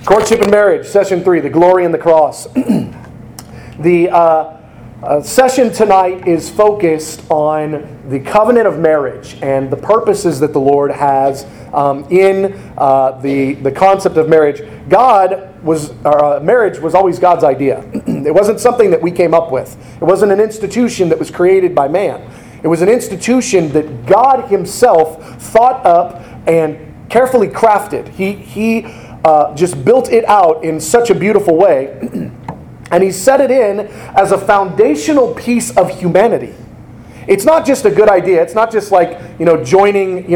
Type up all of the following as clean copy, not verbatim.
Courtship and Marriage, Session 3, The Glory and the Cross. The session tonight is focused on the covenant of marriage and the purposes that the Lord has in the concept of marriage. Marriage was always God's idea. It wasn't something that we came up with. It wasn't an institution that was created by man. It was an institution that God Himself thought up and carefully crafted. He just built it out in such a beautiful way. And He set it in as a foundational piece of humanity. It's not just a good idea. It's not just like, joining,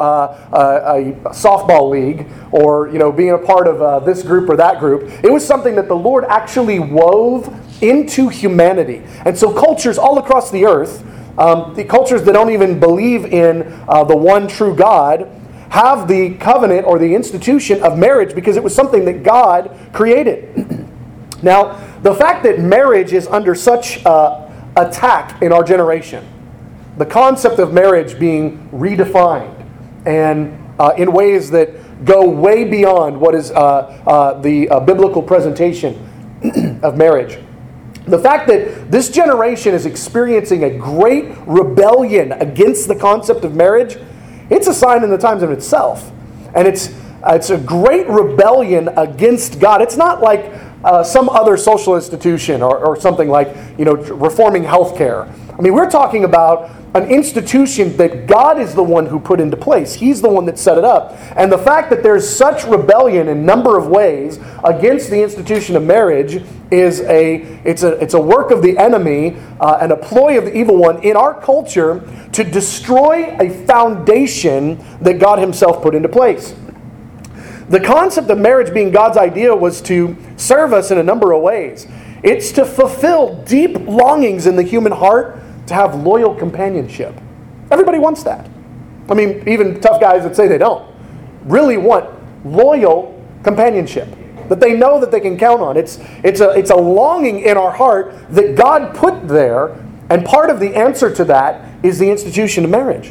a softball league or, being a part of this group or that group. It was something that the Lord actually wove into humanity. And so cultures all across the earth, the cultures that don't even believe in the one true God, have the covenant or the institution of marriage because it was something that God created. Now, the fact that marriage is under such attack in our generation, the concept of marriage being redefined and in ways that go way beyond what is the biblical presentation of marriage. The fact that this generation is experiencing a great rebellion against the concept of marriage, it's a sign in the times of itself. And it's a great rebellion against God. It's not like some other social institution or something like, reforming healthcare. I mean, we're talking about an institution that God is the one who put into place. He's the one that set it up. And the fact that there's such rebellion in a number of ways against the institution of marriage is it's a work of the enemy and a ploy of the evil one in our culture to destroy a foundation that God Himself put into place. The concept of marriage being God's idea was to serve us in a number of ways. It's to fulfill deep longings in the human heart to have loyal companionship. Everybody wants that. I mean, even tough guys that say they don't really want loyal companionship that they know that they can count on. It's a longing in our heart that God put there, and part of the answer to that is the institution of marriage.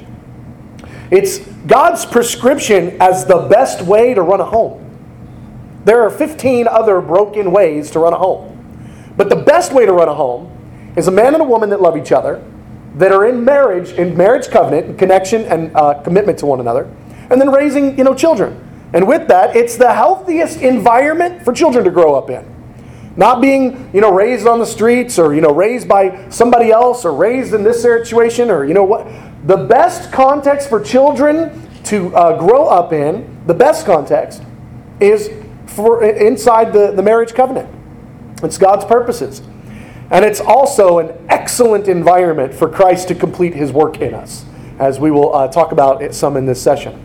It's God's prescription as the best way to run a home. There are 15 other broken ways to run a home. But the best way to run a home is a man and a woman that love each other, that are in marriage covenant, and connection and commitment to one another, and then raising, children. And with that, it's the healthiest environment for children to grow up in. Not being, raised on the streets or, raised by somebody else or raised in this situation or, what. The best context for children to grow up in, the best context, is for inside the marriage covenant. It's God's purposes. And it's also an excellent environment for Christ to complete His work in us, as we will talk about it some in this session.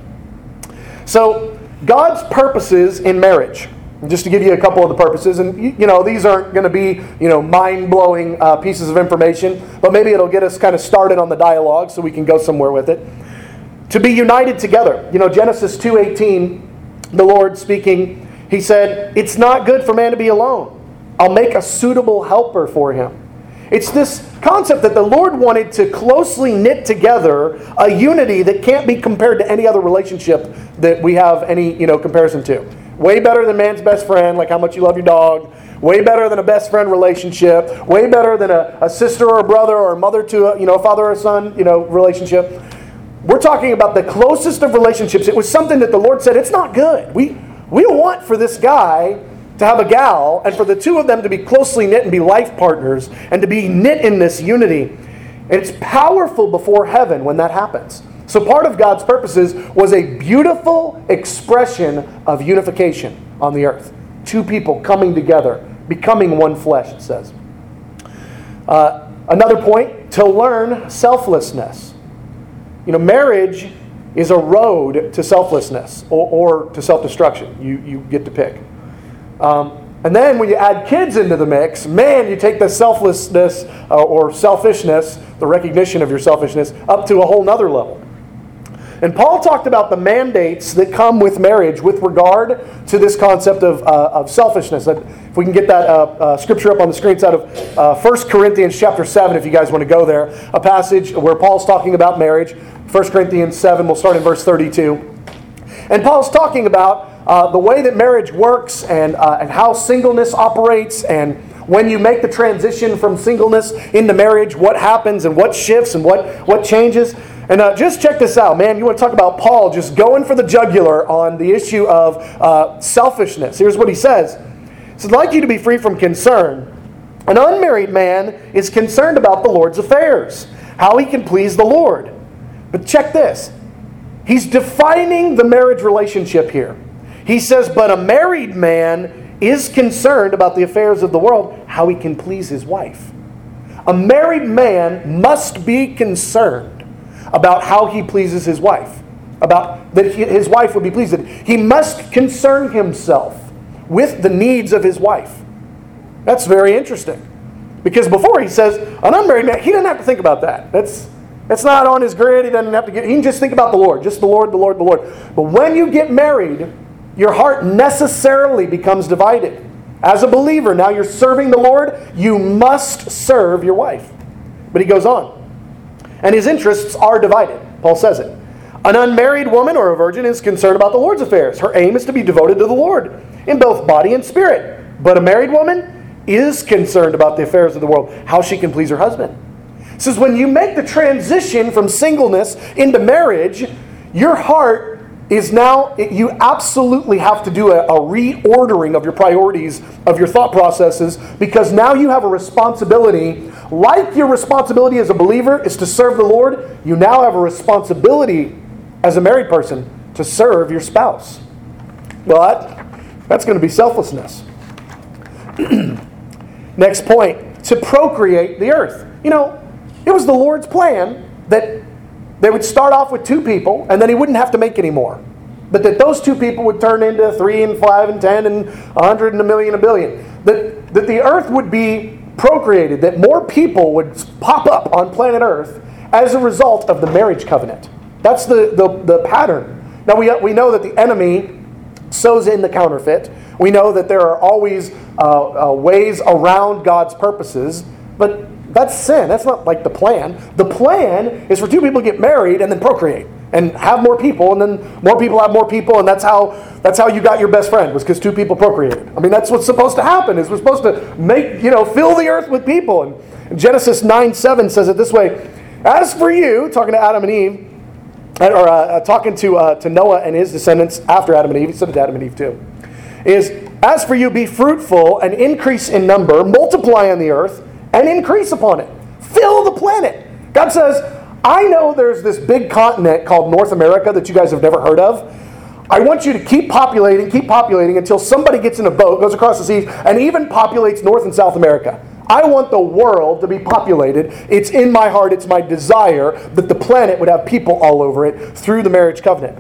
So, God's purposes in marriage. Just to give you a couple of the purposes, and these aren't going to be mind-blowing pieces of information, but maybe it'll get us kind of started on the dialogue so we can go somewhere with it. To be united together. Genesis 2:18, the Lord speaking, He said, "It's not good for man to be alone. I'll make a suitable helper for him." It's this concept that the Lord wanted to closely knit together a unity that can't be compared to any other relationship that we have any comparison to. Way better than man's best friend, like how much you love your dog. Way better than a best friend relationship. Way better than a sister or a brother or a mother to a father or a son relationship. We're talking about the closest of relationships. It was something that the Lord said, it's not good. We don't want for this guy to have a gal and for the two of them to be closely knit and be life partners and to be knit in this unity. And it's powerful before heaven when that happens. So part of God's purposes was a beautiful expression of unification on the earth. Two people coming together, becoming one flesh, it says. Another point, to learn selflessness. Marriage is a road to selflessness or to self-destruction. You get to pick. And then when you add kids into the mix, you take the selflessness or selfishness, the recognition of your selfishness, up to a whole nother level. And Paul talked about the mandates that come with marriage with regard to this concept of selfishness. If we can get that scripture up on the screen, it's out of 1 Corinthians chapter 7, if you guys want to go there. A passage where Paul's talking about marriage. 1 Corinthians 7, we'll start in verse 32. And Paul's talking about the way that marriage works and how singleness operates, and when you make the transition from singleness into marriage, what happens and what shifts and what changes. And just check this out, man. You want to talk about Paul just going for the jugular on the issue of selfishness. Here's what he says. He says, I'd like you to be free from concern. An unmarried man is concerned about the Lord's affairs, how he can please the Lord. But check this. He's defining the marriage relationship here. He says, but a married man is concerned about the affairs of the world, how he can please his wife. A married man must be concerned about how he pleases his wife, about that his wife would be pleased. He must concern himself with the needs of his wife. That's very interesting. Because before he says, an unmarried man, he doesn't have to think about that. That's not on his grid. He doesn't have to he can just think about the Lord. Just the Lord, the Lord, the Lord. But when you get married, your heart necessarily becomes divided. As a believer, now you're serving the Lord, you must serve your wife. But he goes on. And his interests are divided. Paul says it. An unmarried woman or a virgin is concerned about the Lord's affairs. Her aim is to be devoted to the Lord in both body and spirit. But a married woman is concerned about the affairs of the world, how she can please her husband. It says when you make the transition from singleness into marriage, your heart is now, you absolutely have to do a reordering of your priorities, of your thought processes, because now you have a responsibility. Like your responsibility as a believer is to serve the Lord, you now have a responsibility as a married person to serve your spouse. Well, that's going to be selflessness. Next point, to procreate the earth. You know, it was the Lord's plan that they would start off with 2 people, and then he wouldn't have to make any more. But that those 2 people would turn into 3 and 5 and 10 and 100 and a million and a billion. That the earth would be procreated, that more people would pop up on planet Earth as a result of the marriage covenant. That's the pattern. Now we know that the enemy sows in the counterfeit. We know that there are always ways around God's purposes, but that's sin. That's not like the plan. The plan is for 2 people to get married and then procreate and have more people, and then more people have more people, and that's how you got your best friend, was because 2 people procreated. I mean, that's what's supposed to happen. Is we're supposed to fill the earth with people. And Genesis 9:7 says it this way: as for you, talking to Adam and Eve, or talking to Noah and his descendants after Adam and Eve, he said it to Adam and Eve too, is as for you, be fruitful and increase in number, multiply on the earth, and increase upon it. Fill the planet. God says, I know there's this big continent called North America that you guys have never heard of. I want you to keep populating until somebody gets in a boat, goes across the seas, and even populates North and South America. I want the world to be populated. It's in my heart, it's my desire that the planet would have people all over it through the marriage covenant.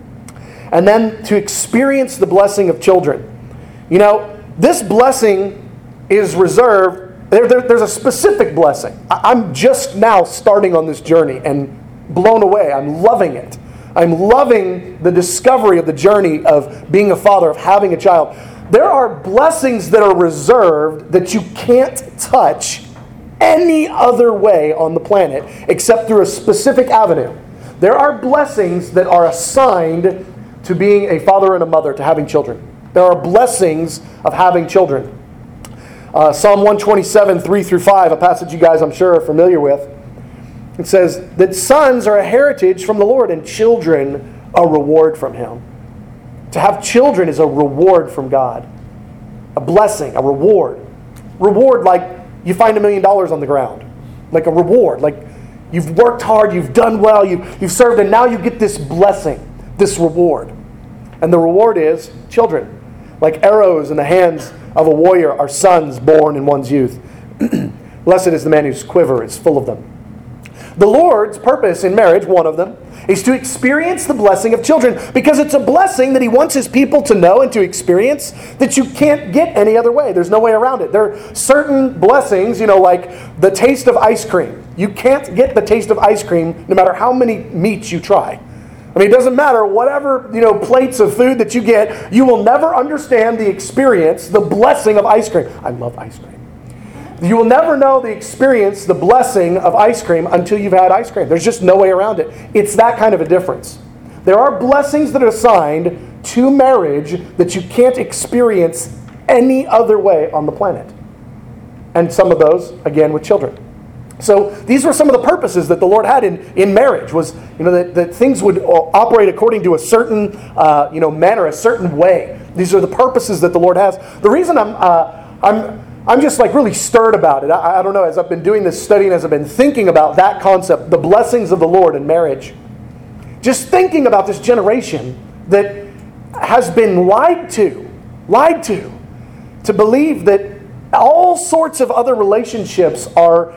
And then to experience the blessing of children. You know, this blessing is reserved. There's a specific blessing. I'm just now starting on this journey and blown away. I'm loving it. I'm loving the discovery of the journey of being a father, of having a child. There are blessings that are reserved that you can't touch any other way on the planet except through a specific avenue. There are blessings that are assigned to being a father and a mother, to having children. There are blessings of having children. Psalm 127, 3-5, a passage you guys I'm sure are familiar with. It says that sons are a heritage from the Lord and children a reward from Him. To have children is a reward from God. A blessing, a reward. Reward like you find $1 million on the ground. Like a reward. Like you've worked hard, you've done well, you've served, and now you get this blessing, this reward. And the reward is children. Like arrows in the hands of a warrior are sons born in one's youth. Blessed is the man whose quiver is full of them. The Lord's purpose in marriage, one of them, is to experience the blessing of children, because it's a blessing that He wants His people to know and to experience that you can't get any other way. There's no way around it. There are certain blessings, like the taste of ice cream. You can't get the taste of ice cream no matter how many meats you try. I mean, it doesn't matter, whatever, plates of food that you get, you will never understand the experience, the blessing of ice cream. I love ice cream. You will never know the experience, the blessing of ice cream until you've had ice cream. There's just no way around it. It's that kind of a difference. There are blessings that are assigned to marriage that you can't experience any other way on the planet. And some of those, again, with children. So these were some of the purposes that the Lord had in marriage, was that things would operate according to a certain manner, a certain way. These are the purposes that the Lord has. The reason I'm just like really stirred about it. I don't know, as I've been doing this study and as I've been thinking about that concept, the blessings of the Lord in marriage, just thinking about this generation that has been lied to believe that all sorts of other relationships are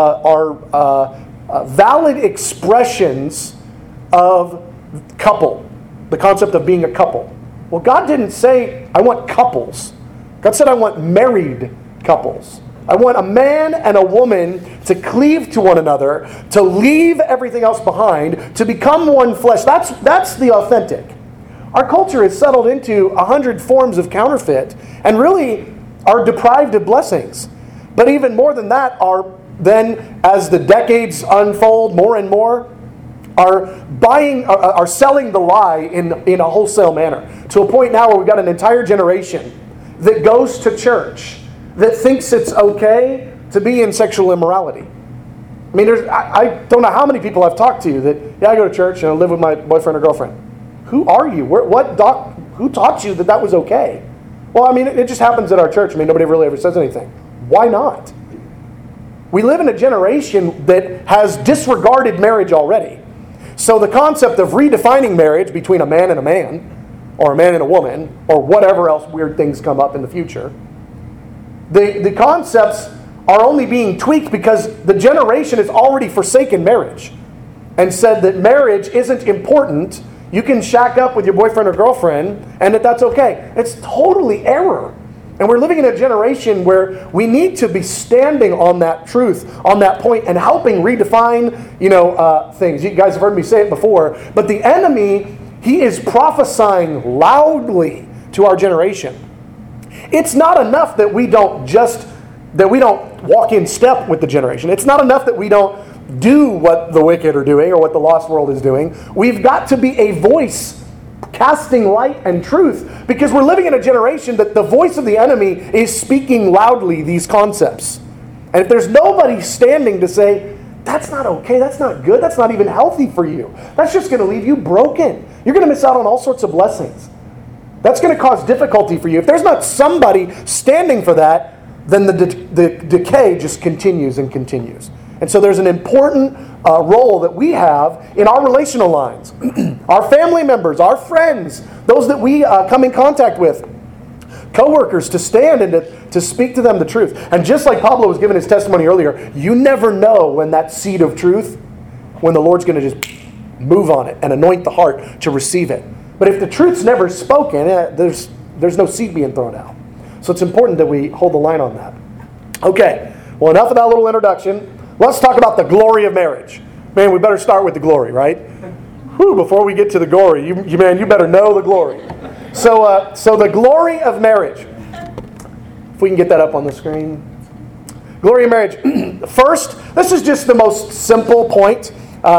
valid expressions of couple, the concept of being a couple. Well, God didn't say, I want couples. God said, I want married couples. I want a man and a woman to cleave to one another, to leave everything else behind, to become one flesh. That's the authentic. Our culture is settled into 100 forms of counterfeit and really are deprived of blessings. But even more than that, are then, as the decades unfold more and more, are selling the lie in a wholesale manner. To a point now where we've got an entire generation that goes to church that thinks it's okay to be in sexual immorality. I mean, I don't know how many people I've talked to that, I go to church and I live with my boyfriend or girlfriend. Who are you? Who taught you that was okay? Well, I mean, it just happens at our church. I mean, nobody really ever says anything. Why not? We live in a generation that has disregarded marriage already. So the concept of redefining marriage between a man and a man, or a man and a woman, or whatever else weird things come up in the future, the concepts are only being tweaked because the generation has already forsaken marriage and said that marriage isn't important. You can shack up with your boyfriend or girlfriend and that's okay. It's totally error. And we're living in a generation where we need to be standing on that truth, on that point, and helping redefine, things. You guys have heard me say it before, but the enemy, he is prophesying loudly to our generation. It's not enough that we don't walk in step with the generation. It's not enough that we don't do what the wicked are doing or what the lost world is doing. We've got to be a voice casting light and truth, because we're living in a generation that the voice of the enemy is speaking loudly these concepts. And if there's nobody standing to say, that's not okay, that's not good, that's not even healthy for you, that's just going to leave you broken. You're going to miss out on all sorts of blessings. That's going to cause difficulty for you. If there's not somebody standing for that, then the decay just continues and continues. And so there's an important role that we have in our relational lines. Our family members, our friends, those that we come in contact with, co-workers, to stand and to speak to them the truth. And just like Pablo was giving his testimony earlier, you never know when that seed of truth, when the Lord's going to just move on it and anoint the heart to receive it. But if the truth's never spoken, there's no seed being thrown out. So it's important that we hold the line on that. Okay, well, enough of that little introduction. Let's talk about the glory of marriage. Man, we better start with the glory, right? Whew, before we get to the glory, you better know the glory. So the glory of marriage. If we can get that up on the screen. Glory of marriage. First, this is just the most simple point.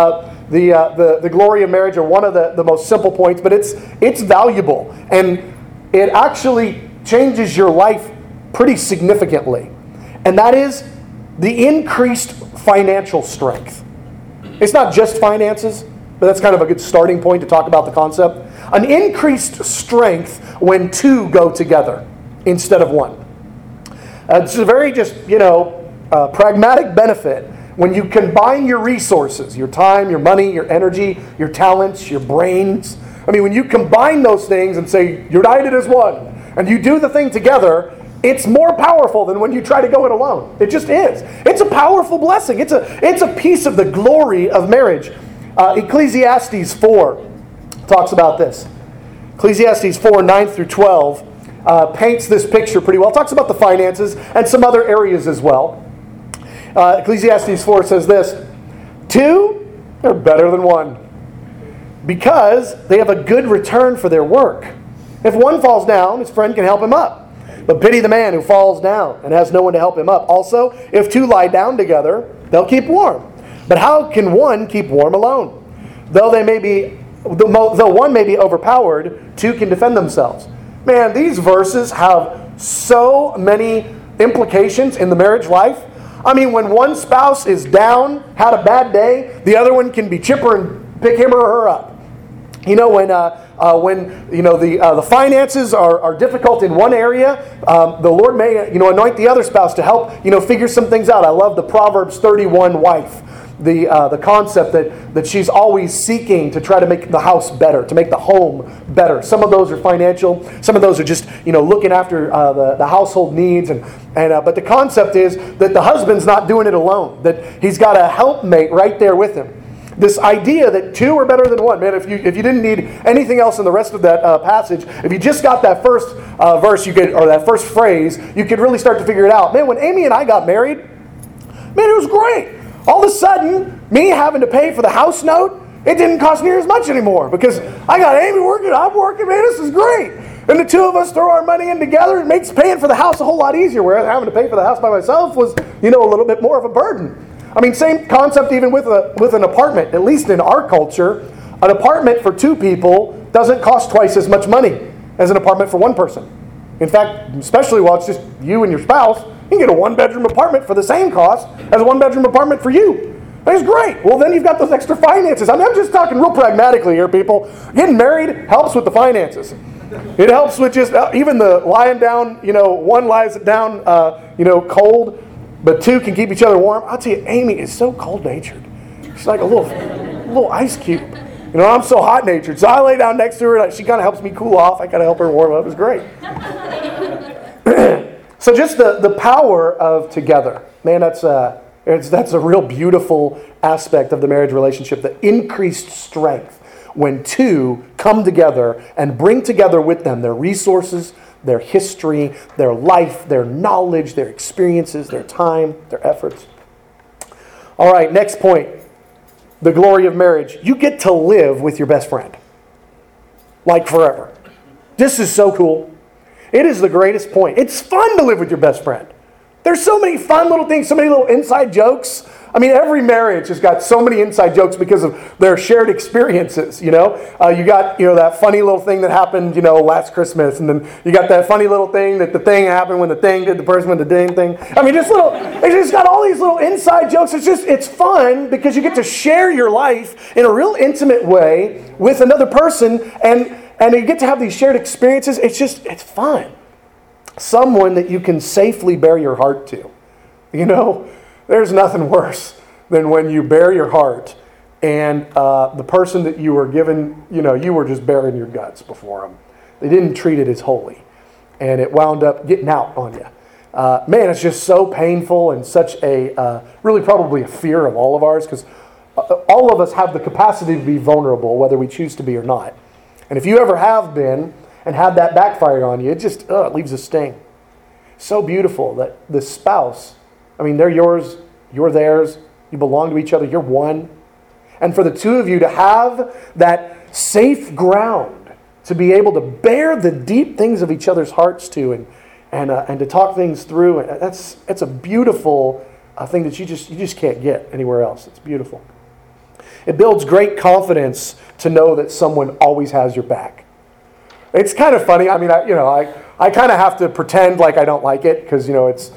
The glory of marriage are one of the most simple points, but it's valuable. And it actually changes your life pretty significantly. And that is the increased financial strength. It's not just finances, but that's kind of a good starting point to talk about the concept. An increased strength when two go together instead of one. It's a very pragmatic benefit when you combine your resources, your time, your money, your energy, your talents, your brains. I mean, when you combine those things and say, united as one, and you do the thing together, it's more powerful than when you try to go it alone. It just is. It's a powerful blessing. It's a piece of the glory of marriage. Ecclesiastes 4 talks about this. Ecclesiastes 4, 9 through 12 paints this picture pretty well. It talks about the finances and some other areas as well. Ecclesiastes 4 says this: two are better than one, because they have a good return for their work. If one falls down, his friend can help him up. But pity the man who falls down and has no one to help him up. Also, if two lie down together, they'll keep warm. But how can one keep warm alone? Though they may be Though one may be overpowered, two can defend themselves. Man, these verses have so many implications in the marriage life. I mean, when one spouse is down, had a bad day, the other one can be chipper and pick him or her up. You know, when the finances are difficult in one area, the Lord may anoint the other spouse to help figure some things out. I love the Proverbs 31 wife. The concept that she's always seeking to try to make the house better, to make the home better. Some of those are financial. Some of those are just looking after the household needs. But the concept is that the husband's not doing it alone. That he's got a helpmate right there with him. This idea that two are better than one. Man, if you didn't need anything else in the rest of that passage, if you just got that first verse, or that first phrase, you could really start to figure it out. Man, when Amy and I got married, man, it was great. All of a sudden, me having to pay for the house note, it didn't cost near as much anymore because I got Amy working, I'm working, man, this is great. And the two of us throw our money in together, it makes paying for the house a whole lot easier, whereas having to pay for the house by myself was, a little bit more of a burden. I mean, same concept even with an apartment. At least in our culture, an apartment for two people doesn't cost twice as much money as an apartment for one person. In fact, especially while it's just you and your spouse, you can get a one-bedroom apartment for the same cost as a one-bedroom apartment for you. That's great. Well, then you've got those extra finances. I mean, I'm just talking real pragmatically here, people. Getting married helps with the finances. It helps with just even the lying down, one lies down, cold, but two can keep each other warm. I'll tell you, Amy is so cold-natured. She's like a little ice cube. I'm so hot-natured. So I lay down next to her, and she kind of helps me cool off. I kind of help her warm up. It's great. So just the power of together. Man, that's a real beautiful aspect of the marriage relationship, the increased strength when two come together and bring together with them their resources, their history, their life, their knowledge, their experiences, their time, their efforts. All right, next point. The glory of marriage. You get to live with your best friend. Like forever. This is so cool. It is the greatest point. It's fun to live with your best friend. There's so many fun little things, so many little inside jokes. I mean, every marriage has got so many inside jokes because of their shared experiences, You got, that funny little thing that happened, last Christmas. And then you got that funny little thing that the thing happened when the thing did the person with the ding thing. I mean, it's just got all these little inside jokes. It's fun because you get to share your life in a real intimate way with another person. And you get to have these shared experiences. It's fun. Someone that you can safely bare your heart to. There's nothing worse than when you bare your heart and the person that you were given, you were just bearing your guts before them. They didn't treat it as holy. And it wound up getting out on you. Man, it's just so painful and such a, really probably a fear of all of ours because all of us have the capacity to be vulnerable, whether we choose to be or not. And if you ever have been and had that backfire on you, it leaves a sting. So beautiful that the spouse, they're yours, you're theirs, you belong to each other, you're one. And for the two of you to have that safe ground to be able to bear the deep things of each other's hearts to and to talk things through, that's a beautiful thing that you just can't get anywhere else. It's beautiful. It builds great confidence to know that someone always has your back. It's kind of funny. I kind of have to pretend like I don't like it because you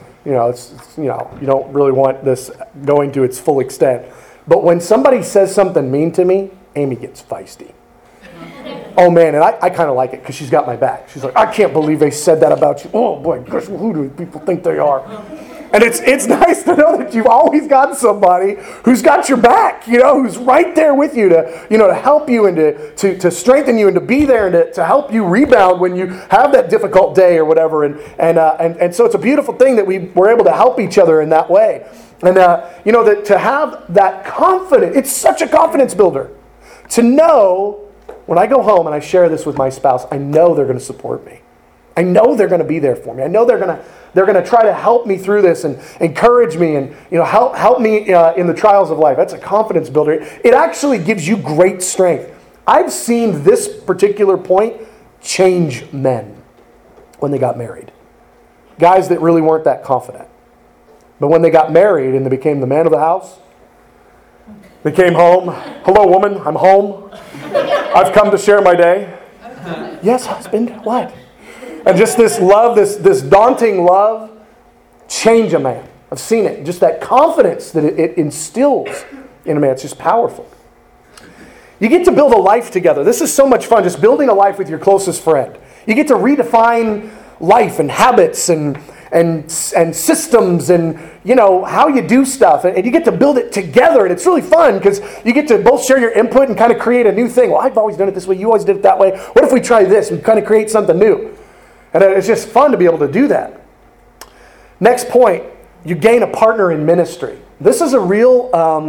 don't really want this going to its full extent. But when somebody says something mean to me, Amy gets feisty. Oh man, and I kind of like it because she's got my back. She's like, I can't believe they said that about you. Oh boy, gosh, who do people think they are? And it's nice to know that you've always got somebody who's got your back, who's right there with you to help you and to strengthen you and to be there and to help you rebound when you have that difficult day or whatever. And so it's a beautiful thing that we're able to help each other in that way. And that to have that confidence, it's such a confidence builder. To know when I go home and I share this with my spouse, I know they're going to support me. I know they're going to be there for me. I know they're going to try to help me through this and encourage me and help me in the trials of life. That's a confidence builder. It actually gives you great strength. I've seen this particular point change men when they got married. Guys that really weren't that confident. But when they got married and they became the man of the house, they came home. Hello, woman, I'm home. I've come to share my day. Yes, husband, what? And just this love, this daunting love, change a man. I've seen it. Just that confidence that it instills in a man. It's just powerful. You get to build a life together. This is so much fun, just building a life with your closest friend. You get to redefine life and habits and systems and, how you do stuff. And you get to build it together. And it's really fun because you get to both share your input and kind of create a new thing. Well, I've always done it this way. You always did it that way. What if we try this and kind of create something new? And it's just fun to be able to do that. Next point, you gain a partner in ministry. This is a real,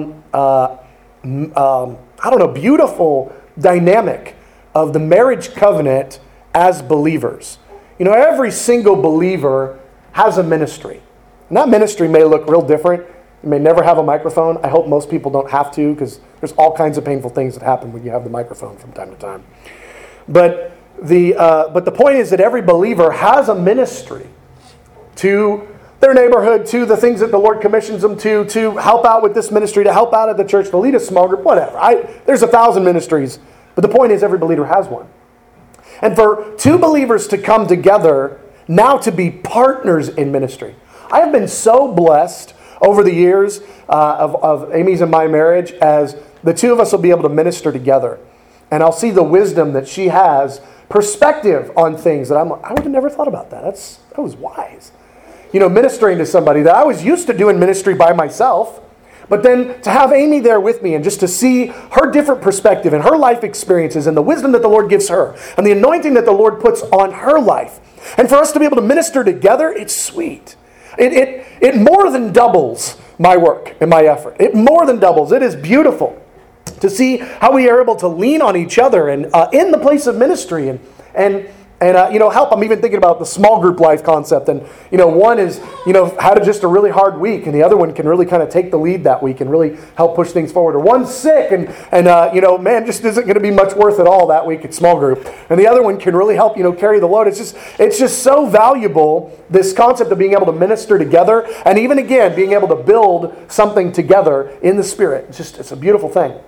beautiful dynamic of the marriage covenant as believers. Every single believer has a ministry. And that ministry may look real different. You may never have a microphone. I hope most people don't have to, because there's all kinds of painful things that happen when you have the microphone from time to time. But the point is that every believer has a ministry to their neighborhood, to the things that the Lord commissions them to help out with this ministry, to help out at the church, to lead a small group, whatever. There's 1,000 ministries, but the point is every believer has one. And for two believers to come together now to be partners in ministry. I have been so blessed over the years of Amy's and my marriage, as the two of us will be able to minister together. And I'll see the wisdom that she has, perspective on things that I would have never thought about that. That was wise. Ministering to somebody that I was used to doing ministry by myself, but then to have Amy there with me and just to see her different perspective and her life experiences and the wisdom that the Lord gives her and the anointing that the Lord puts on her life. And for us to be able to minister together, it's sweet. It more than doubles my work and my effort. It more than doubles. It is beautiful to see how we are able to lean on each other and in the place of ministry and help. I'm even thinking about the small group life concept. And, one is, had just a really hard week, and the other one can really kind of take the lead that week and really help push things forward. Or one's sick and just isn't going to be much worth at all that week at small group. And the other one can really help, carry the load. It's just so valuable, this concept of being able to minister together. And even again, being able to build something together in the Spirit. It's a beautiful thing.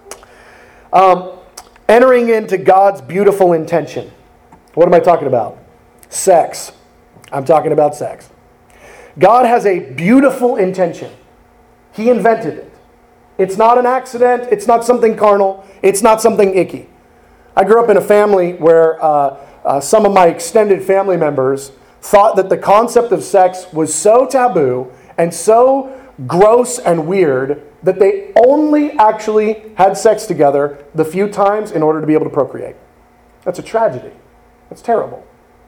Entering into God's beautiful intention. What am I talking about? Sex. I'm talking about sex. God has a beautiful intention. He invented it. It's not an accident. It's not something carnal. It's not something icky. I grew up in a family where some of my extended family members thought that the concept of sex was so taboo and so gross and weird that they only actually had sex together the few times in order to be able to procreate. That's a tragedy. That's terrible.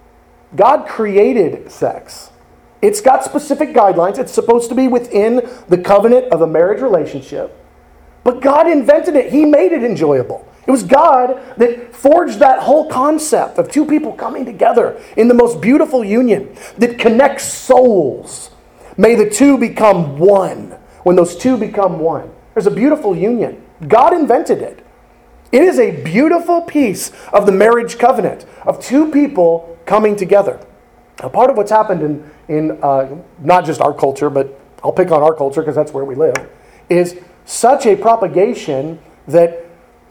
God created sex. It's got specific guidelines. It's supposed to be within the covenant of a marriage relationship. But God invented it. He made it enjoyable. It was God that forged that whole concept of two people coming together in the most beautiful union that connects souls. May the two become one. When those two become one, there's a beautiful union. God invented it. It is a beautiful piece of the marriage covenant of two people coming together. A part of what's happened in not just our culture, but I'll pick on our culture because that's where we live, is such a propagation that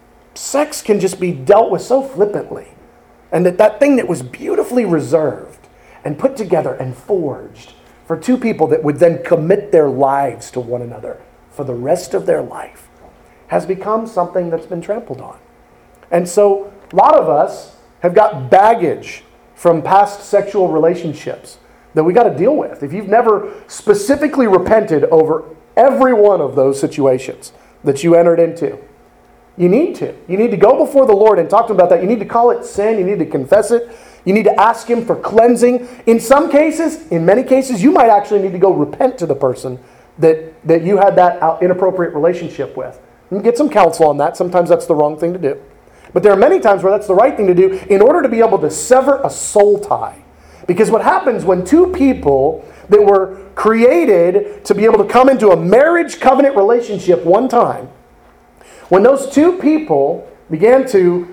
sex can just be dealt with so flippantly. And that thing that was beautifully reserved and put together and forged for two people that would then commit their lives to one another for the rest of their life has become something that's been trampled on. And so a lot of us have got baggage from past sexual relationships that we got to deal with. If you've never specifically repented over every one of those situations that you entered into, you need to. You need to go before the Lord and talk to Him about that. You need to call it sin. You need to confess it. You need to ask Him for cleansing. In some cases, in many cases, you might actually need to go repent to the person that you had that inappropriate relationship with. And get some counsel on that. Sometimes that's the wrong thing to do. But there are many times where that's the right thing to do in order to be able to sever a soul tie. Because what happens when two people that were created to be able to come into a marriage covenant relationship one time, when those two people began to,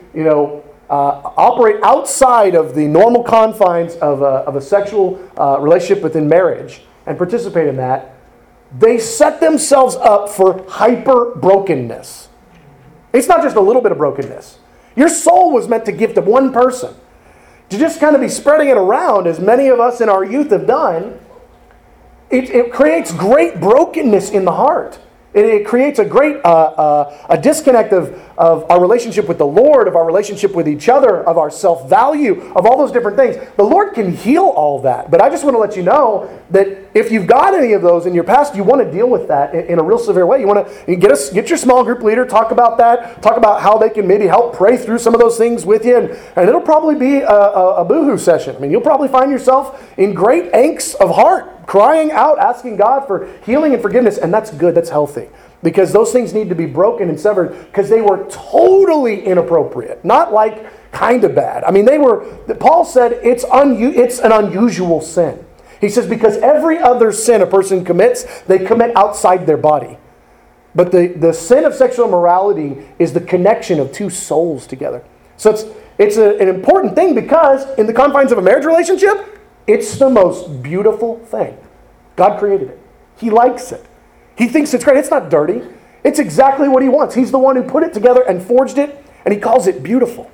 operate outside of the normal confines of a sexual relationship within marriage and participate in that, they set themselves up for hyper brokenness. It's not just a little bit of brokenness. Your soul was meant to give to one person. To just kind of be spreading it around, as many of us in our youth have done, it creates great brokenness in the heart. It creates a great a disconnect of our relationship with the Lord, of our relationship with each other, of our self-value, of all those different things. The Lord can heal all that. But I just want to let you know that if you've got any of those in your past, you want to deal with that in a real severe way. You want to get your small group leader, talk about that, talk about how they can maybe help pray through some of those things with you. And it'll probably be a boohoo session. I mean, you'll probably find yourself in great angst of heart, crying out, asking God for healing and forgiveness. And that's good. That's healthy. Because those things need to be broken and severed because they were totally inappropriate. Not like kind of bad. I mean, Paul said it's an unusual sin. He says because every other sin a person commits, they commit outside their body. But the sin of sexual immorality is the connection of two souls together. So it's an important thing because in the confines of a marriage relationship, it's the most beautiful thing. God created it. He likes it. He thinks it's great. It's not dirty. It's exactly what He wants. He's the one who put it together and forged it, and He calls it beautiful.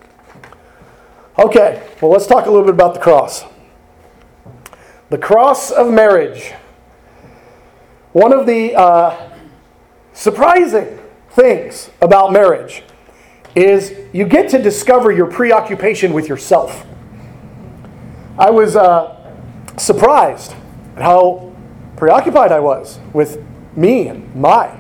Okay, well, let's talk a little bit about the cross. The cross of marriage. One of the surprising things about marriage is you get to discover your preoccupation with yourself. I was surprised at how preoccupied I was with me and mine.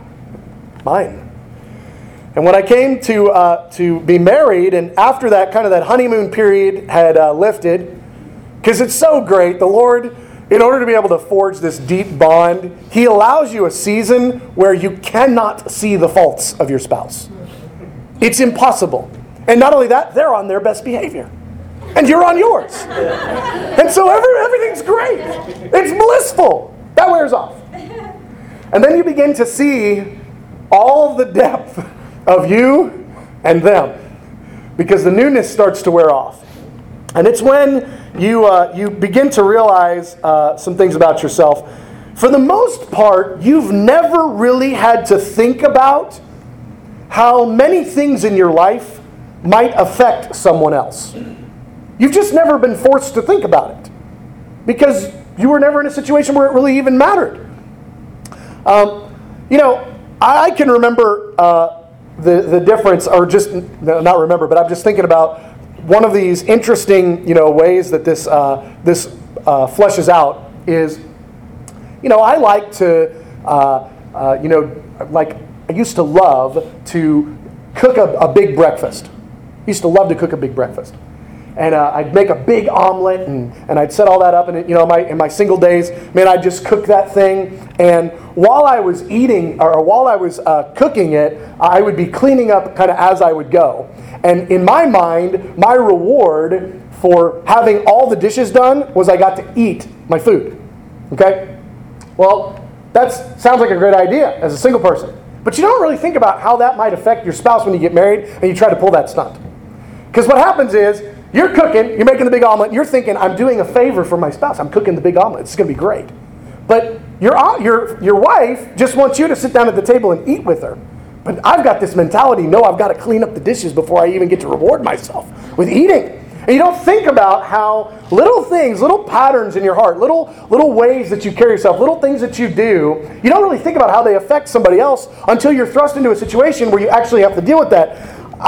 And when I came to be married, and after that kind of that honeymoon period had lifted, because it's so great, the Lord, in order to be able to forge this deep bond, He allows you a season where you cannot see the faults of your spouse. It's impossible. And not only that, they're on their best behavior. And you're on yours. And so everything's great. It's blissful. That wears off. And then you begin to see all the depth of you and them. Because the newness starts to wear off. And it's when you begin to realize some things about yourself. For the most part, you've never really had to think about how many things in your life might affect someone else. You've just never been forced to think about it. Because you were never in a situation where it really even mattered. I can remember the difference, or just not remember, but I'm just thinking about one of these interesting, ways that this fleshes out is, I like to, I used to love to cook a big breakfast. I used to love to cook a big breakfast. And I'd make a big omelet, and I'd set all that up. And in my single days, man, I'd just cook that thing. And while I was eating, or while I was cooking it, I would be cleaning up kind of as I would go. And in my mind, my reward for having all the dishes done was I got to eat my food. Okay? Well, that sounds like a great idea as a single person. But you don't really think about how that might affect your spouse when you get married and you try to pull that stunt. Because what happens is, you're cooking, you're making the big omelet, and you're thinking, I'm doing a favor for my spouse. I'm cooking the big omelet. It's going to be great. But your wife just wants you to sit down at the table and eat with her. But I've got this mentality, no, I've got to clean up the dishes before I even get to reward myself with eating. And you don't think about how little things, little patterns in your heart, little ways that you carry yourself, little things that you do, you don't really think about how they affect somebody else until you're thrust into a situation where you actually have to deal with that.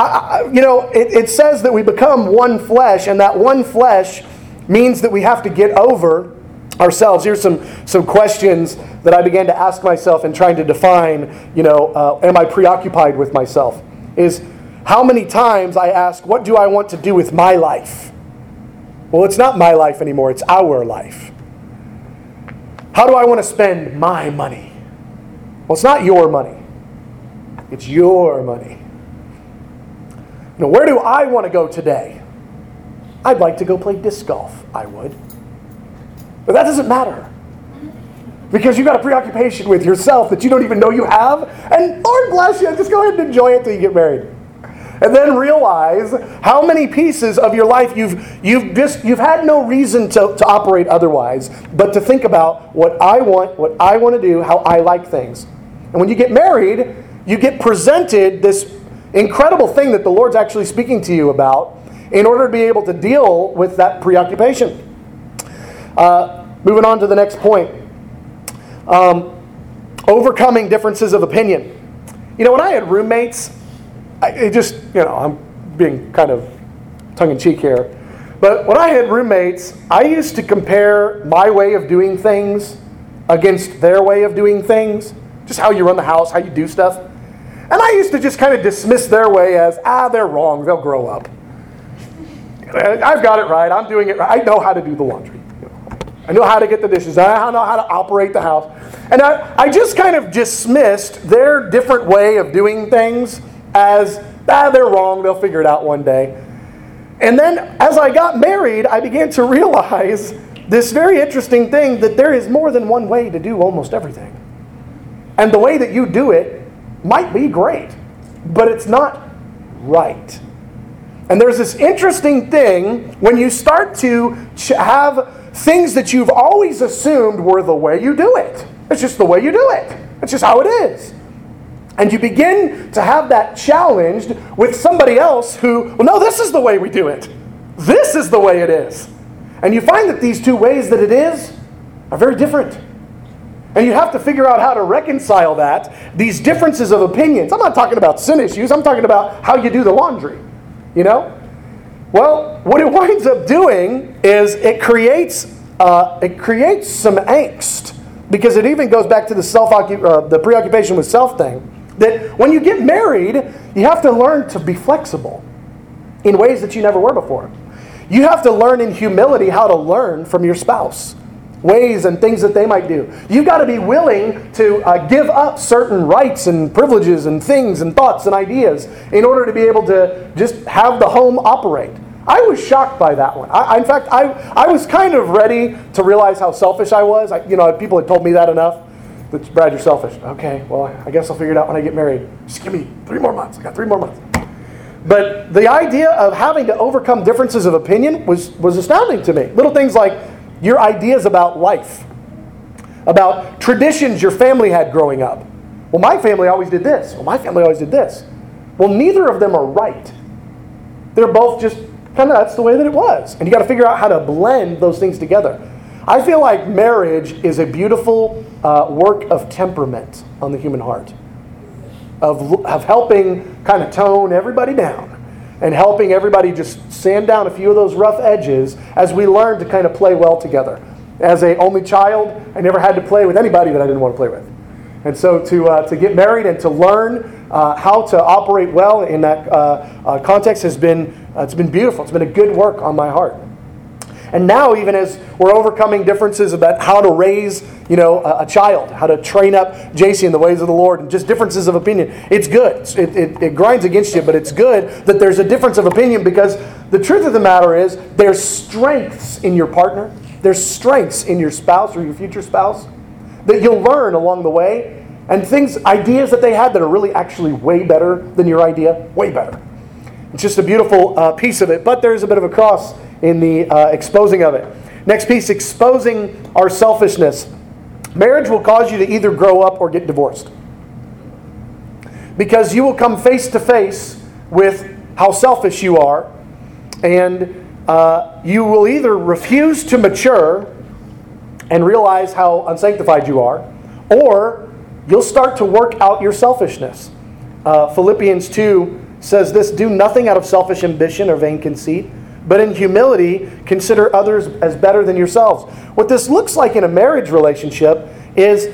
It says that we become one flesh, and that one flesh means that we have to get over ourselves. Here's some questions that I began to ask myself in trying to define, am I preoccupied with myself? Is how many times I ask, what do I want to do with my life? Well, it's not my life anymore, it's our life. How do I want to spend my money? Well, it's not your money. It's your money. Where do I want to go today? I'd like to go play disc golf. I would. But that doesn't matter. Because you've got a preoccupation with yourself that you don't even know you have. And Lord bless you, just go ahead and enjoy it till you get married. And then realize how many pieces of your life you've had no reason to operate otherwise, but to think about what I want to do, how I like things. And when you get married, you get presented this incredible thing that the Lord's actually speaking to you about in order to be able to deal with that preoccupation. Moving on to the next point. Overcoming differences of opinion. When I had roommates, I'm being kind of tongue-in-cheek here, but when I had roommates, I used to compare my way of doing things against their way of doing things, just how you run the house, how you do stuff. And I used to just kind of dismiss their way as, they're wrong, they'll grow up. I've got it right, I'm doing it right, I know how to do the laundry. I know how to get the dishes, I know how to operate the house. And I just kind of dismissed their different way of doing things as, they're wrong, they'll figure it out one day. And then as I got married, I began to realize this very interesting thing, that there is more than one way to do almost everything. And the way that you do it might be great, but it's not right. And there's this interesting thing when you start to have things that you've always assumed were the way you do it. It's just the way you do it. It's just how it is. And you begin to have that challenged with somebody else who, no, this is the way we do it. This is the way it is. And you find that these two ways that it is are very different. And you have to figure out how to reconcile these differences of opinions. I'm not talking about sin issues. I'm talking about how you do the laundry. Well, what it winds up doing is it creates some angst, because it even goes back to the preoccupation with self thing. That when you get married, you have to learn to be flexible in ways that you never were before. You have to learn in humility how to learn from your spouse, ways and things that they might do. You've got to be willing to give up certain rights and privileges and things and thoughts and ideas in order to be able to just have the home operate. I was shocked by that one. In fact, I was kind of ready to realize how selfish I was. People had told me that enough. That, Brad, you're selfish. Okay, well, I guess I'll figure it out when I get married. Just give me 3 more months. I got 3 more months. But the idea of having to overcome differences of opinion was astounding to me. Little things like your ideas about life, about traditions your family had growing up. Well, my family always did this. Well, my family always did this. Well, neither of them are right. They're both just kind of, that's the way that it was. And you got to figure out how to blend those things together. I feel like marriage is a beautiful work of temperament on the human heart. Of helping kind of tone everybody down. And helping everybody just sand down a few of those rough edges as we learn to kind of play well together. As an only child, I never had to play with anybody that I didn't want to play with. And so to get married and to learn how to operate well in that context has been it's been beautiful. It's been a good work on my heart. And now, even as we're overcoming differences about how to raise, a child, how to train up JC in the ways of the Lord, and just differences of opinion, it's good. It grinds against you, but it's good that there's a difference of opinion, because the truth of the matter is there's strengths in your partner, there's strengths in your spouse or your future spouse that you'll learn along the way, and ideas that they had that are really actually way better than your idea, way better. It's just a beautiful piece of it, but there's a bit of a cross in the exposing of it. Next piece, exposing our selfishness. Marriage will cause you to either grow up or get divorced. Because you will come face to face with how selfish you are, and you will either refuse to mature and realize how unsanctified you are, or you'll start to work out your selfishness. Philippians 2 says this: do nothing out of selfish ambition or vain conceit, but in humility consider others as better than yourselves. What this looks like in a marriage relationship is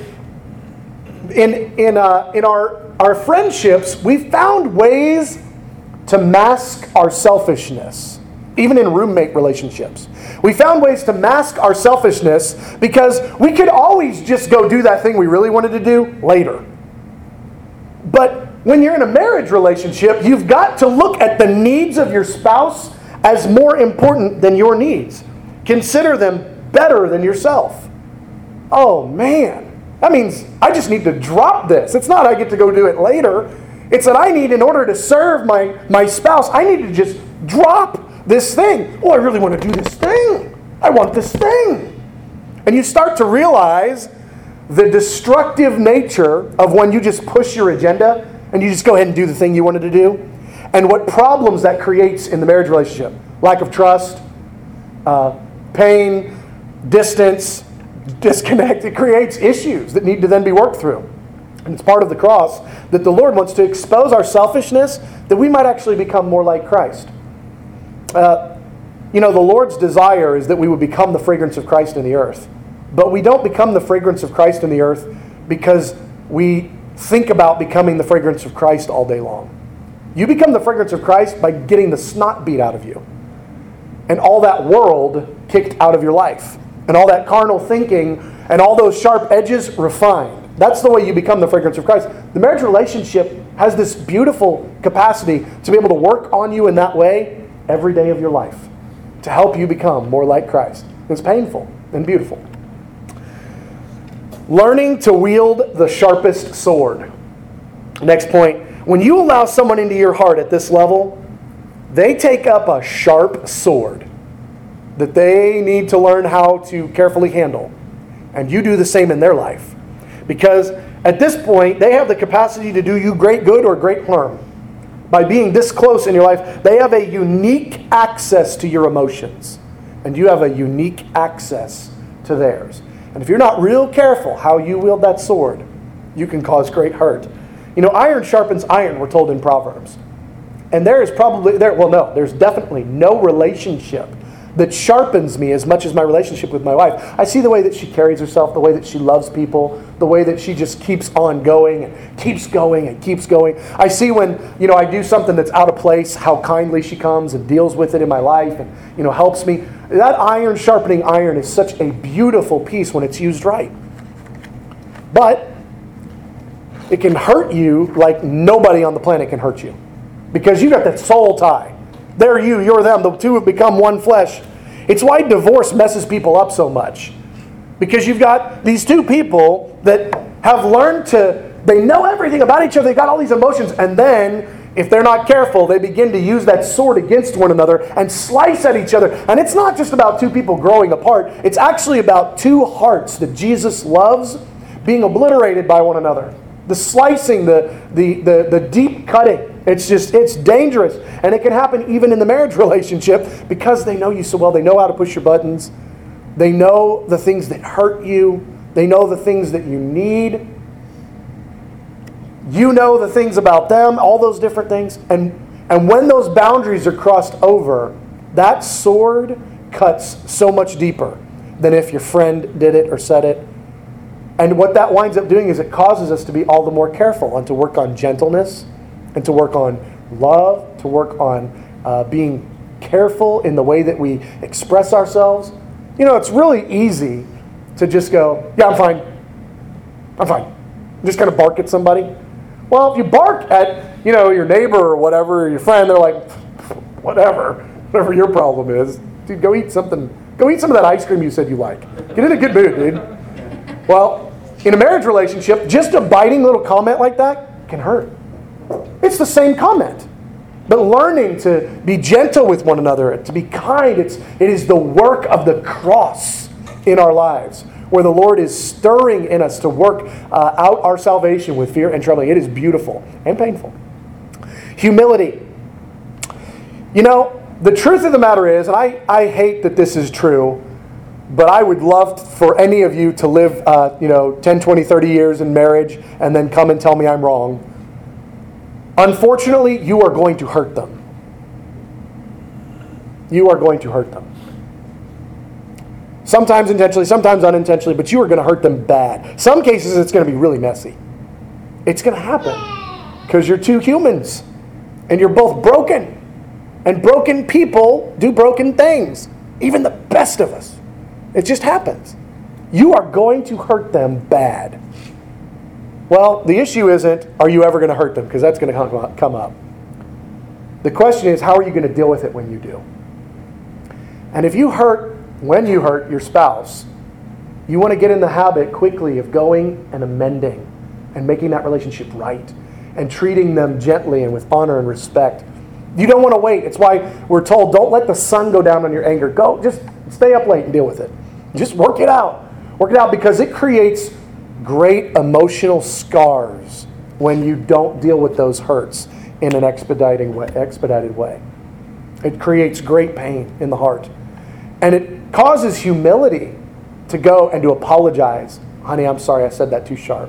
in our friendships, we've found ways to mask our selfishness. Even in roommate relationships, we found ways to mask our selfishness because we could always just go do that thing we really wanted to do later. But when you're in a marriage relationship, you've got to look at the needs of your spouse as more important than your needs. Consider them better than yourself. Oh man, that means I just need to drop this. It's not I get to go do it later. It's that I need, in order to serve my spouse, I need to just drop this thing. Oh, I really want to do this thing. I want this thing. And you start to realize the destructive nature of when you just push your agenda and you just go ahead and do the thing you wanted to do. And what problems that creates in the marriage relationship. Lack of trust, pain, distance, disconnect. It creates issues that need to then be worked through. And it's part of the cross that the Lord wants to expose our selfishness, that we might actually become more like Christ. The Lord's desire is that we would become the fragrance of Christ in the earth. But we don't become the fragrance of Christ in the earth because we think about becoming the fragrance of Christ all day long. You become the fragrance of Christ by getting the snot beat out of you. And all that world kicked out of your life. And all that carnal thinking and all those sharp edges refined. That's the way you become the fragrance of Christ. The marriage relationship has this beautiful capacity to be able to work on you in that way every day of your life. To help you become more like Christ. It's painful and beautiful. Learning to wield the sharpest sword. Next point. When you allow someone into your heart at this level, they take up a sharp sword that they need to learn how to carefully handle. And you do the same in their life. Because at this point, they have the capacity to do you great good or great harm. By being this close in your life, they have a unique access to your emotions. And you have a unique access to theirs. And if you're not real careful how you wield that sword, you can cause great hurt. Iron sharpens iron, we're told in Proverbs. And there's definitely no relationship that sharpens me as much as my relationship with my wife. I see the way that she carries herself, the way that she loves people, the way that she just keeps on going and keeps going and keeps going. I see when, I do something that's out of place, how kindly she comes and deals with it in my life and, helps me. That iron sharpening iron is such a beautiful piece when it's used right. But it can hurt you like nobody on the planet can hurt you. Because you got that soul tie. They're you, you're them. The two have become one flesh. It's why divorce messes people up so much. Because you've got these two people that have learned they know everything about each other. They've got all these emotions. And then, if they're not careful, they begin to use that sword against one another and slice at each other. And it's not just about two people growing apart. It's actually about two hearts that Jesus loves being obliterated by one another. The slicing, the deep cutting. It's dangerous. And it can happen even in the marriage relationship because they know you so well. They know how to push your buttons. They know the things that hurt you. They know the things that you need. You know the things about them, all those different things. And when those boundaries are crossed over, that sword cuts so much deeper than if your friend did it or said it. And what that winds up doing is it causes us to be all the more careful and to work on gentleness and to work on love, to work on being careful in the way that we express ourselves. It's really easy to just go, yeah, I'm fine. I'm fine. Just kind of bark at somebody. Well, if you bark at, your neighbor or whatever, or your friend, they're like, whatever your problem is. Dude, go eat something. Go eat some of that ice cream you said you like. Get in a good mood, dude. Well, in a marriage relationship, just a biting little comment like that can hurt. It's the same comment. But learning to be gentle with one another, to be kind, it is the work of the cross in our lives, where the Lord is stirring in us to work out our salvation with fear and trembling. It is beautiful and painful. Humility. The truth of the matter is, and I hate that this is true, but I would love for any of you to live 10, 20, 30 years in marriage and then come and tell me I'm wrong. Unfortunately, you are going to hurt them. You are going to hurt them. Sometimes intentionally, sometimes unintentionally, but you are going to hurt them bad. Some cases, it's going to be really messy. It's going to happen because you're two humans and you're both broken. And broken people do broken things. Even the best of us. It just happens. You are going to hurt them bad. Well, the issue isn't, are you ever going to hurt them? Because that's going to come up. The question is, how are you going to deal with it when you do? And when you hurt your spouse, you want to get in the habit quickly of going and amending and making that relationship right and treating them gently and with honor and respect. You don't want to wait. It's why we're told, don't let the sun go down on your anger. Just stay up late and deal with it. Just work it out. Work it out because it creates great emotional scars when you don't deal with those hurts in an expedited way. It creates great pain in the heart. And it causes humility to go and to apologize. Honey, I'm sorry I said that too sharp.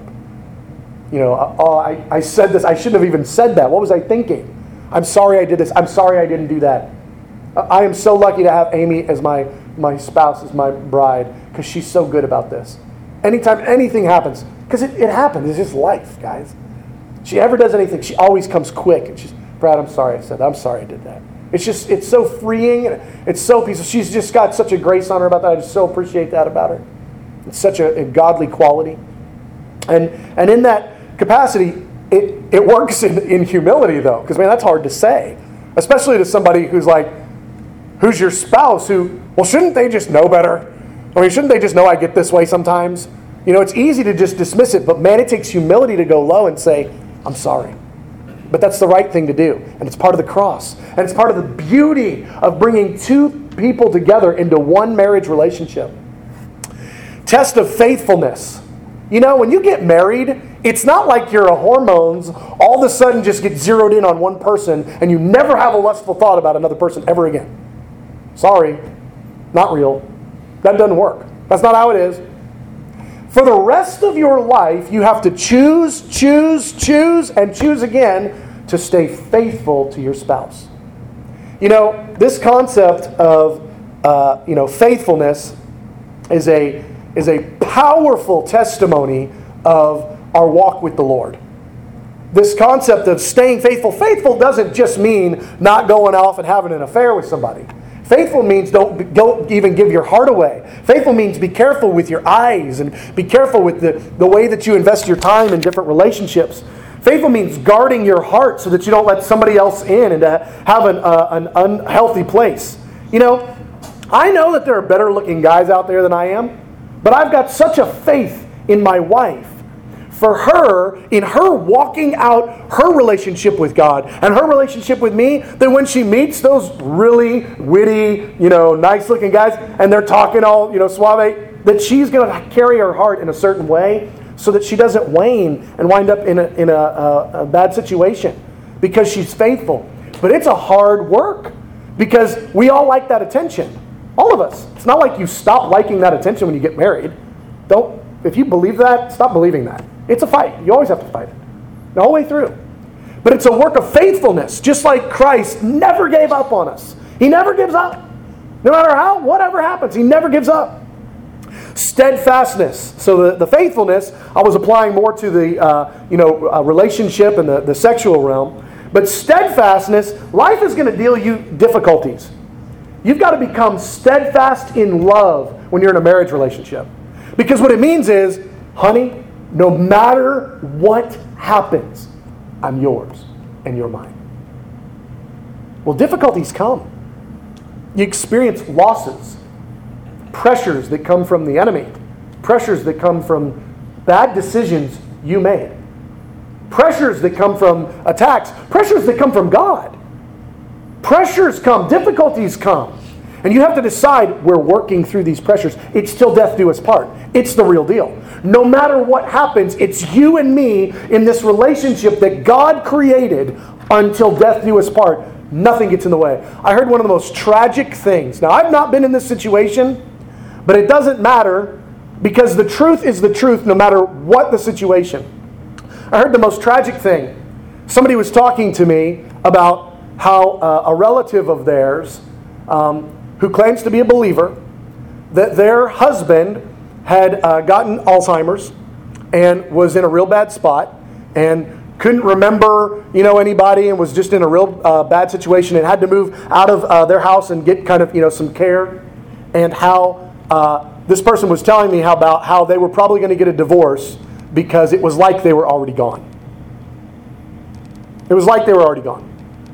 I said this. I shouldn't have even said that. What was I thinking? I'm sorry I did this. I'm sorry I didn't do that. I am so lucky to have Amy as my spouse, as my bride, because she's so good about this. Anytime anything happens, because it happens. It's just life, guys. She ever does anything, she always comes quick. And she's, Brad, I'm sorry I said that. I'm sorry I did that. It's so freeing. And it's so peaceful. She's just got such a grace on her about that. I just so appreciate that about her. It's such a godly quality. And in that capacity, it works in humility, though. Because, man, that's hard to say. Especially to somebody who's your spouse well, shouldn't they just know better? I mean, shouldn't they just know I get this way sometimes? It's easy to just dismiss it. But, man, it takes humility to go low and say, I'm sorry. But that's the right thing to do. And it's part of the cross. And it's part of the beauty of bringing two people together into one marriage relationship. Test of faithfulness. When you get married, it's not like your hormones all of a sudden just get zeroed in on one person and you never have a lustful thought about another person ever again. Sorry, not real. That doesn't work. That's not how it is. For the rest of your life, you have to choose, and choose again to stay faithful to your spouse. This concept of faithfulness is a powerful testimony of our walk with the Lord. This concept of staying faithful doesn't just mean not going off and having an affair with somebody. Faithful means don't even give your heart away. Faithful means be careful with your eyes and be careful with the way that you invest your time in different relationships. Faithful means guarding your heart so that you don't let somebody else in and to have an unhealthy place. I know that there are better looking guys out there than I am, but I've got such a faith in my wife. For her, in her walking out her relationship with God and her relationship with me, that when she meets those really witty, nice looking guys, and they're talking all, suave, that she's going to carry her heart in a certain way so that she doesn't wane and wind up in a bad situation because she's faithful. But it's a hard work because we all like that attention. All of us. It's not like you stop liking that attention when you get married. If you believe that, stop believing that. It's a fight. You always have to fight it. The whole way through. But it's a work of faithfulness, just like Christ never gave up on us. He never gives up. No matter whatever happens, He never gives up. Steadfastness. So the faithfulness, I was applying more to the relationship and the sexual realm. But steadfastness, life is going to deal you difficulties. You've got to become steadfast in love when you're in a marriage relationship. Because what it means is, honey, no matter what happens, I'm yours and you're mine. Well, difficulties come. You experience losses, pressures that come from the enemy, pressures that come from bad decisions you made, pressures that come from attacks, pressures that come from God. Pressures come, difficulties come. And you have to decide, we're working through these pressures. It's till death do us part. It's the real deal. No matter what happens, it's you and me in this relationship that God created until death do us part. Nothing gets in the way. I heard one of the most tragic things. Now, I've not been in this situation, but it doesn't matter because the truth is the truth no matter what the situation. I heard the most tragic thing. Somebody was talking to me about how a relative of theirs who claims to be a believer, that their husband had gotten Alzheimer's and was in a real bad spot and couldn't remember anybody and was just in a real bad situation and had to move out of their house and get kind of some care, and how this person was telling me about how they were probably going to get a divorce because it was like they were already gone. It was like they were already gone.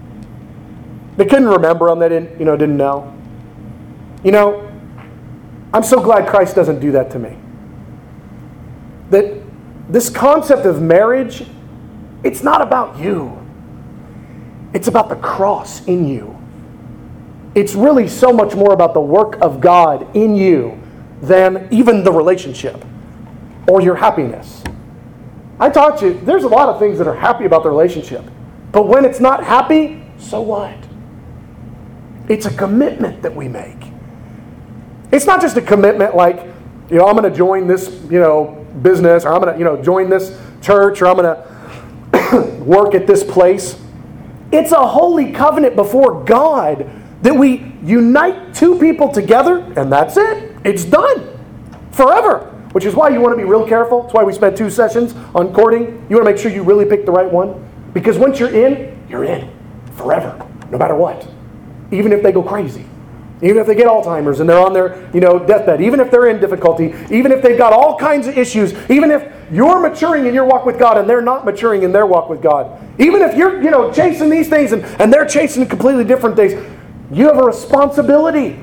They couldn't remember them. They didn't know. I'm so glad Christ doesn't do that to me. That this concept of marriage, it's not about you. It's about the cross in you. It's really so much more about the work of God in you than even the relationship or your happiness. I taught you, there's a lot of things that are happy about the relationship. But when it's not happy, so what? It's a commitment that we make. It's not just a commitment like, I'm going to join this, business, or I'm going to, join this church, or I'm going to work at this place. It's a holy covenant before God that we unite two people together, and that's it. It's done. Forever. Which is why you want to be real careful. That's why we spent 2 sessions on courting. You want to make sure you really pick the right one. Because once you're in forever, no matter what. Even if they go crazy. Even if they get Alzheimer's and they're on their, deathbed. Even if they're in difficulty. Even if they've got all kinds of issues. Even if you're maturing in your walk with God and they're not maturing in their walk with God. Even if you're, chasing these things and they're chasing completely different things. You have a responsibility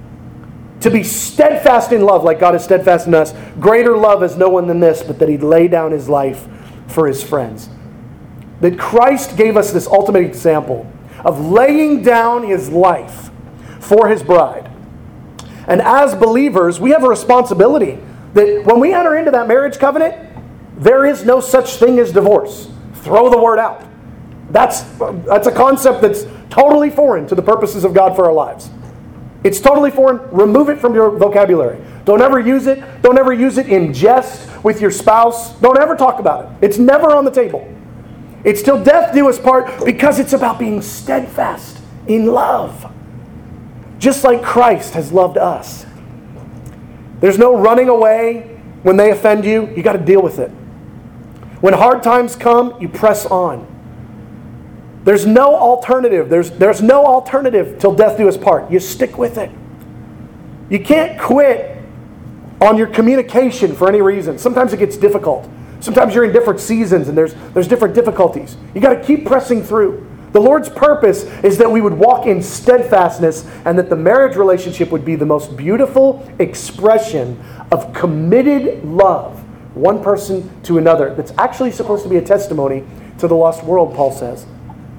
to be steadfast in love like God is steadfast in us. Greater love is no one than this, but that He'd lay down His life for His friends. That Christ gave us this ultimate example of laying down His life for His bride. And as believers, we have a responsibility that when we enter into that marriage covenant, there is no such thing as divorce. Throw the word out. That's a concept that's totally foreign to the purposes of God for our lives. It's totally foreign. Remove it from your vocabulary. Don't ever use it. Don't ever use it in jest with your spouse. Don't ever talk about it. It's never on the table. It's till death do us part because it's about being steadfast in love. Just like Christ has loved us. There's no running away when they offend you. You got to deal with it. When hard times come, you press on. There's no alternative. There's no alternative till death do us part. You stick with it. You can't quit on your communication for any reason. Sometimes it gets difficult. Sometimes you're in different seasons and there's different difficulties. You got to keep pressing through. The Lord's purpose is that we would walk in steadfastness and that the marriage relationship would be the most beautiful expression of committed love, one person to another. That's actually supposed to be a testimony to the lost world, Paul says.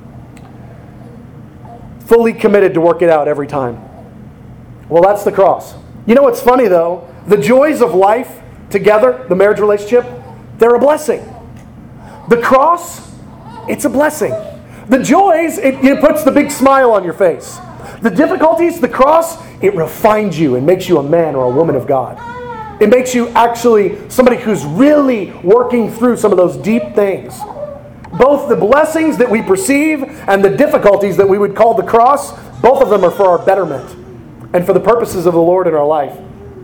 Fully committed to work it out every time. Well, that's the cross. You know what's funny though? The joys of life together, the marriage relationship, they're a blessing. The cross, it's a blessing. The joys, it puts the big smile on your face. The difficulties, the cross, it refines you and makes you a man or a woman of God. It makes you actually somebody who's really working through some of those deep things. Both the blessings that we perceive and the difficulties that we would call the cross, both of them are for our betterment and for the purposes of the Lord in our life.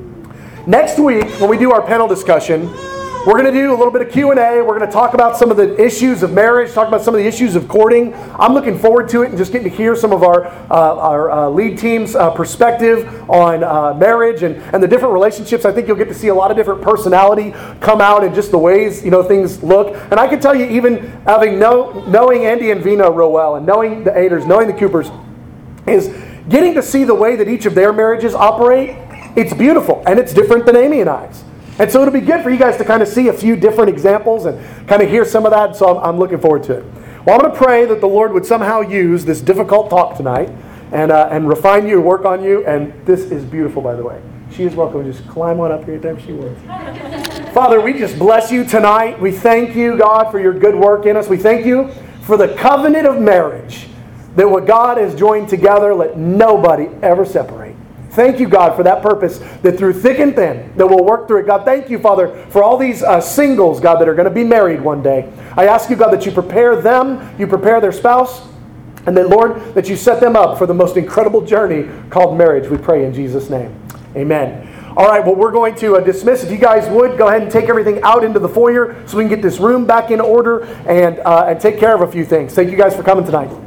Next week, when we do our panel discussion, we're going to do a little bit of Q&A. We're going to talk about some of the issues of marriage, talk about some of the issues of courting. I'm looking forward to it and just getting to hear some of our lead team's perspective on marriage and the different relationships. I think you'll get to see a lot of different personality come out and just the ways things look. And I can tell you, even having knowing Andy and Vino real well and knowing the Aders, knowing the Coopers, is getting to see the way that each of their marriages operate. It's beautiful and it's different than Amy and I's. And so it'll be good for you guys to kind of see a few different examples and kind of hear some of that. So I'm looking forward to it. Well, I'm going to pray that the Lord would somehow use this difficult talk tonight and refine you, work on you. And this is beautiful, by the way. She is welcome to just climb on up here anytime she wants. Father, we just bless you tonight. We thank you, God, for your good work in us. We thank you for the covenant of marriage, that what God has joined together, let nobody ever separate. Thank you, God, for that purpose, that through thick and thin, that we'll work through it. God, thank you, Father, for all these singles, God, that are going to be married one day. I ask you, God, that you prepare them, you prepare their spouse, and then, Lord, that you set them up for the most incredible journey called marriage. We pray in Jesus' name. Amen. All right, well, we're going to dismiss. If you guys would, go ahead and take everything out into the foyer so we can get this room back in order and take care of a few things. Thank you guys for coming tonight.